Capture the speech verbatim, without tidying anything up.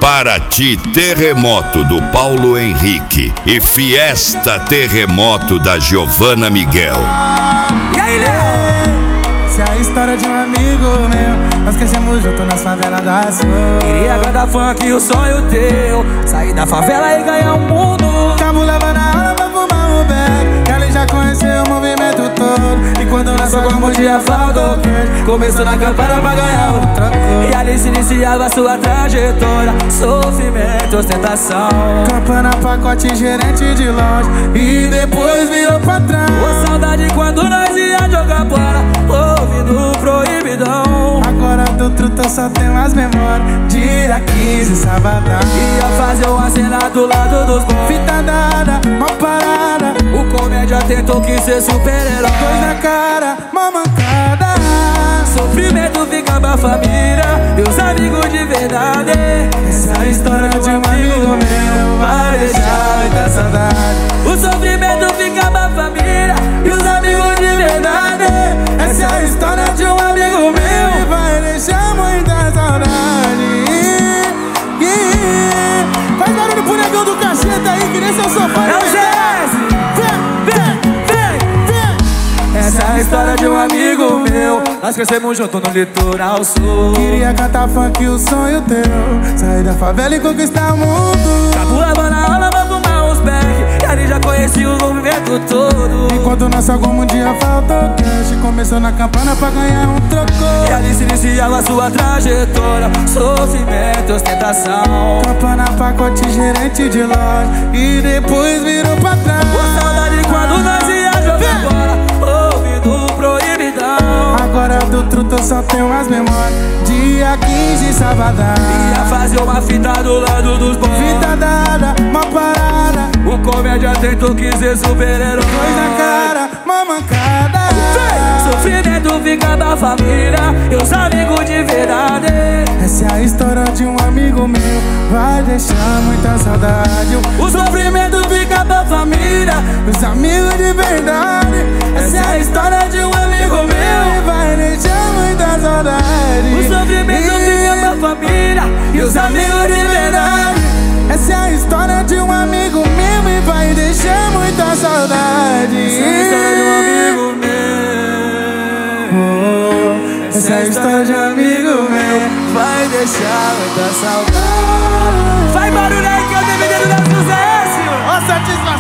Paraty Terremoto do Paulo Henrique e Fiesta Terremoto da Giovana Miguel. E aí, Léo? Essa é a história de um amigo meu, nós crescemos junto nas favelas da Sul. Queria cantar funk e o sonho teu, sair da favela e ganhar o mundo. Cabo levando a aula pra fumar um beck, que ali já conheceu o movimento todo. E quando nós como dia faltou queijo, começou na campana pra ganhar outra cor. E ali se iniciava sua trajetória, sofrimento, ostentação. Campana, pacote, gerente de loja, e depois virou patrão. Ô saudade quando nós ia jogar bola, ouvindo proibidão. Agora do truta só tem as memórias, dia quinze, sabadão. Ia fazer uma cena do lado dos bons, fita dada, mó parada. O comédia tentou que ser super-herói, dois na cara, mó mancada. Sofrimento fica pra família e os amigos de verdade. Essa é a história de um amigo meu, vai deixar muita saudade. O sofrimento fica pra família e os amigos de verdade. Essa é a história de um amigo meu e vai deixar muita saudade. Yeah. Faz barulho pro negão do cacheta aí, que nem seu sofá. É o Zé! Essa é a história de um amigo meu, nós crescemos junto no litoral sul. Queria cantar funk e o sonho teu, sair da favela e conquistar o mundo. Capoeira na aula pra fumar uns beck, e ali já conheci o movimento todo. Enquanto nosso algum dia faltou cash, começou na campana pra ganhar um trocou. E ali se iniciava sua trajetória, sofrimento, ostentação. Campana, pacote, gerente de loja, e depois virou patrão. Ô saudade quando nós ia jogar bola, proibidão. Agora do truta só tenho as memórias, dia quinze, sabadão. Ia fazer uma fita do lado dos bons, fita dada, mó parada. O comédia tentou que ser super-herói, dois na cara, mó mancada. Sofrimento fica da família e os amigos de verdade. Essa é a história de um amigo meu, vai deixar muita saudade. O sofrimento fica da família, os amigos de verdade. Essa é a história de um amigo meu, vai deixar muita saudade. O sofrimento fica da família e os amigos de verdade. Essa é a história de um amigo meu e vai deixar muita saudade. Essa é a história de um amigo meu. Essa é a história de um amigo meu, vai deixar muita saudade. Vai barulho aí que é o D V D do Léo Sucesso. Ó, satisfação.